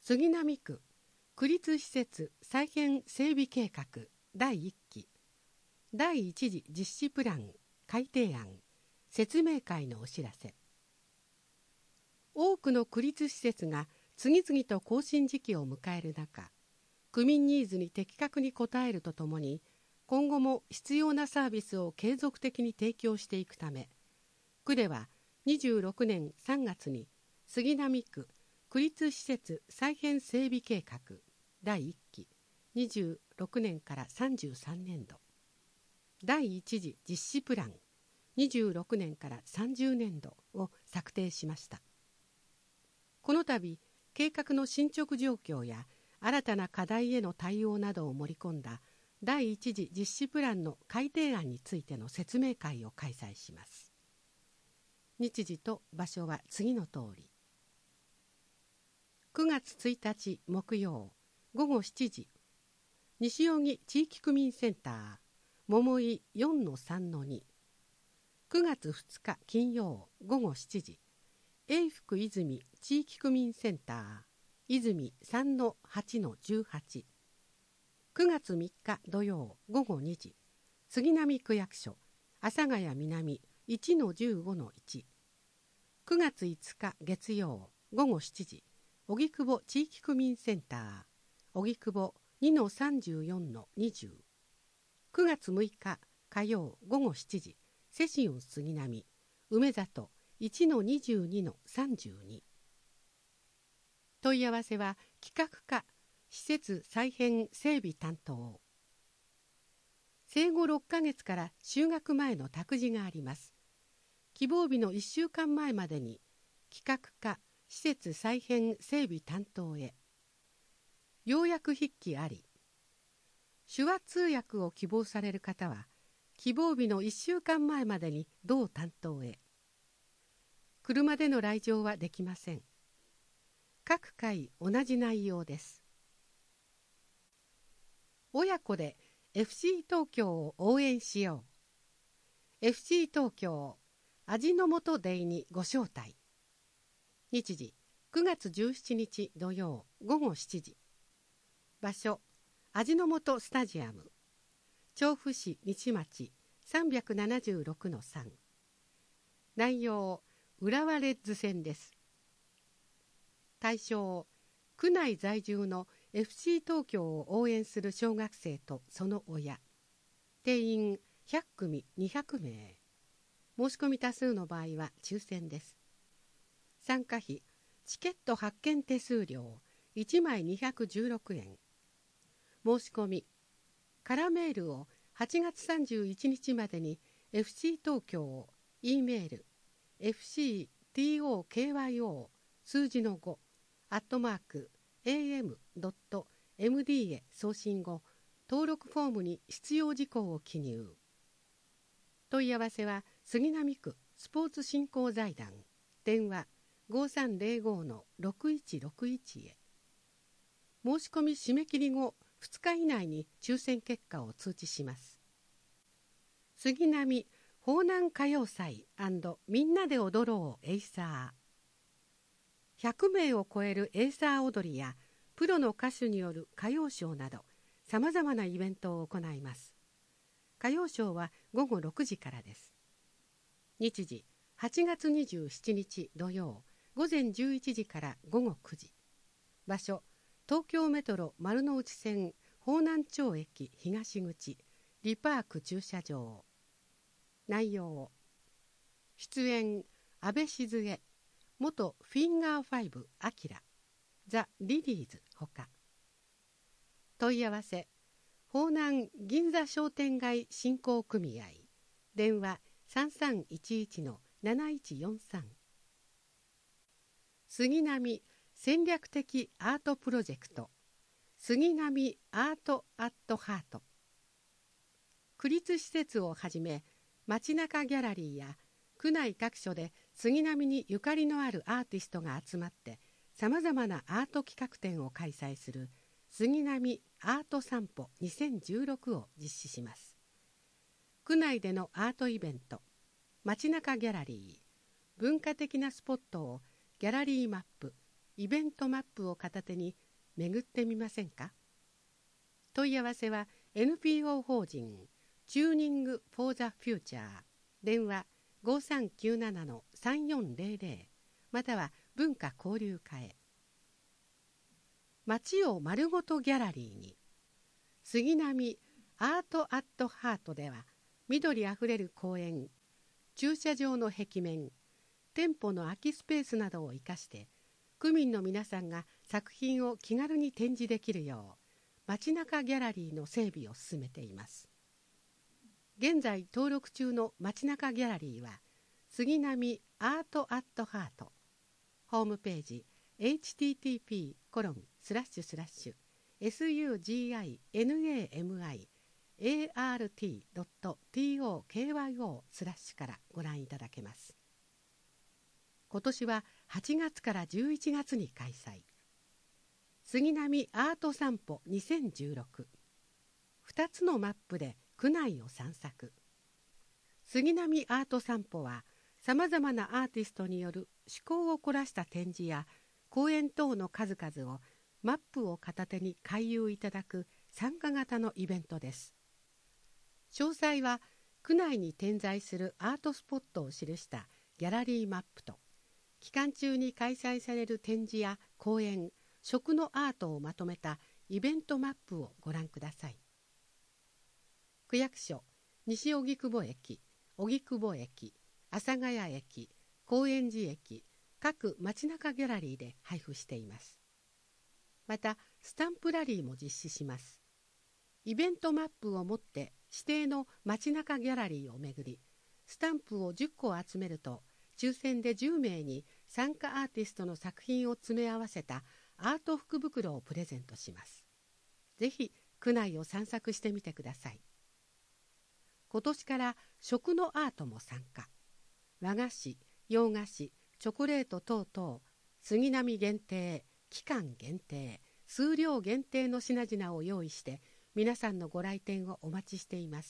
杉並区区立施設再編整備計画第1期第1次実施プラン改定案説明会のお知らせ。多くの区立施設が次々と更新時期を迎える中、区民ニーズに的確に応えるとともに、今後も必要なサービスを継続的に提供していくため、区では26年3月に杉並区区立施設再編整備計画第1期26年から33年度第1次実施プラン26年から30年度を策定しました。この度計画の進捗状況や新たな課題への対応などを盛り込んだ第1次実施プランの改定案についての説明会を開催します。日時と場所は次の通り。9月1日木曜午後7時、西荻地域区民センター桃井 4-3-2。 9月2日金曜午後7時、永福泉地域区民センター泉 3-8-18。 9月3日土曜午後2時、杉並区役所阿佐ヶ谷南 1-15-1。 9月5日月曜午後7時、荻窪地域区民センター荻窪 2-34-20。 9月6日火曜午後7時、セシオン杉並梅里 1-22-32。 問い合わせは企画課施設再編整備担当。生後6ヶ月から就学前の託児があります。希望日の1週間前までに企画課施設再編整備担当へ。要約筆記あり。手話通訳を希望される方は希望日の1週間前までに同担当へ。車での来場はできません。各回同じ内容です。親子で FC 東京を応援しよう。 FC 東京味の素デイにご招待。日時9月17日土曜午後7時。場所味の素スタジアム調布市西町 376-3。 内容浦和レッズ戦です。対象区内在住の FC 東京を応援する小学生とその親。定員100組200名。申し込み多数の場合は抽選です。参加費チケット発券手数料1枚216円。申し込み空メールを8月31日までに FC 東京 E メール FCTOKYO 数字の5@am.md へ送信後、登録フォームに必要事項を記入。問い合わせは杉並区スポーツ振興財団電話 5305-6161 へ。申し込み締め切り後2日以内に抽選結果を通知します。杉並法南歌謡祭&みんなで踊ろうエイサー。100名を超えるエイサー踊りやプロの歌手による歌謡ショーなどさまざまなイベントを行います。歌謡ショーは午後6時からです。日時8月27日土曜午前11時から午後9時。場所東京メトロ丸の内線方南町駅東口リパーク駐車場。内容出演安倍静江元フィンガー5アキラザ・リリーズほか。問い合わせ方南銀座商店街振興組合電話 3311-7143。 杉並戦略的アートプロジェクト杉並アートアットハート。区立施設をはじめ街中ギャラリーや区内各所で杉並にゆかりのあるアーティストが集まってさまざまなアート企画展を開催する杉並アート散歩2016を実施します。区内でのアートイベント、街中ギャラリー、文化的なスポットをギャラリーマップ、 イベントマップを片手に巡ってみませんか。問い合わせは NPO 法人チューニング・フォー・ザ・フューチャー、電話 5397-3400 または文化交流課へ。街を丸ごとギャラリーに、杉並アート・アット・ハートでは、緑あふれる公園、駐車場の壁面、店舗の空きスペースなどを生かして、区民の皆さんが作品を気軽に展示できるよう、街中ギャラリーの整備を進めています。現在登録中の街中ギャラリーは、杉並アート・アット・ハート、ホームページ http://suginami-art.tokyo/ からご覧いただけます。今年は8月から11月に開催。杉並アート散歩2016、2つのマップで区内を散策。杉並アート散歩は、さまざまなアーティストによる趣向を凝らした展示や講演等の数々をマップを片手に回遊いただく参加型のイベントです。詳細は区内に点在するアートスポットを記したギャラリーマップと、期間中に開催される展示や講演、食のアートをまとめたイベントマップをご覧ください。区役所、西荻窪駅、荻窪駅、阿佐ヶ谷駅、高円寺駅、各街中ギャラリーで配布しています。また、スタンプラリーも実施します。イベントマップを持って指定の街中ギャラリーを巡り、スタンプを10個集めると、抽選で10名に参加アーティストの作品を詰め合わせたアート福袋をプレゼントします。ぜひ区内を散策してみてください。今年から食のアートも参加。和菓子、洋菓子、チョコレート等々、杉並限定、期間限定、数量限定の品々を用意して皆さんのご来店をお待ちしています。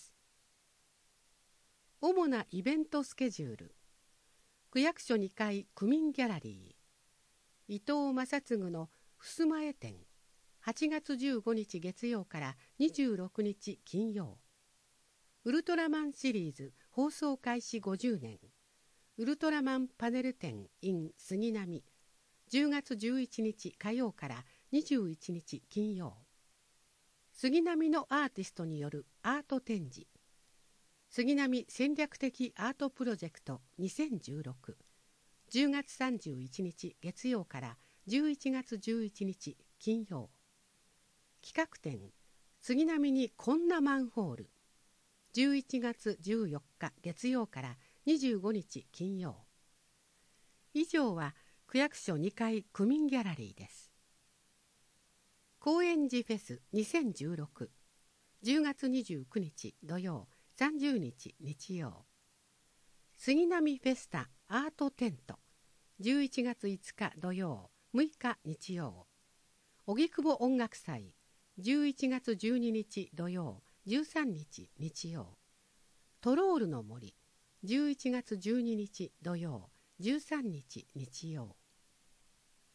主なイベントスケジュール。区役所2階区民ギャラリー、伊藤正嗣の襖絵展、8月15日月曜から26日金曜。ウルトラマンシリーズ放送開始50年、ウルトラマンパネル展 in 杉並、10月11日火曜から21日金曜。杉並のアーティストによるアート展示、杉並戦略的アートプロジェクト2016、10月31日月曜から11月11日金曜。企画展、杉並にこんなマンホール、11月14日月曜から25日金曜。以上は区役所2階区民ギャラリーです。高円寺フェス2016、10月29日土曜、30日日曜。杉並フェスタアートテント、11月5日土曜、6日日曜。荻窪音楽祭、11月12日土曜、13日日曜。トロールの森、11月12日土曜、13日日曜。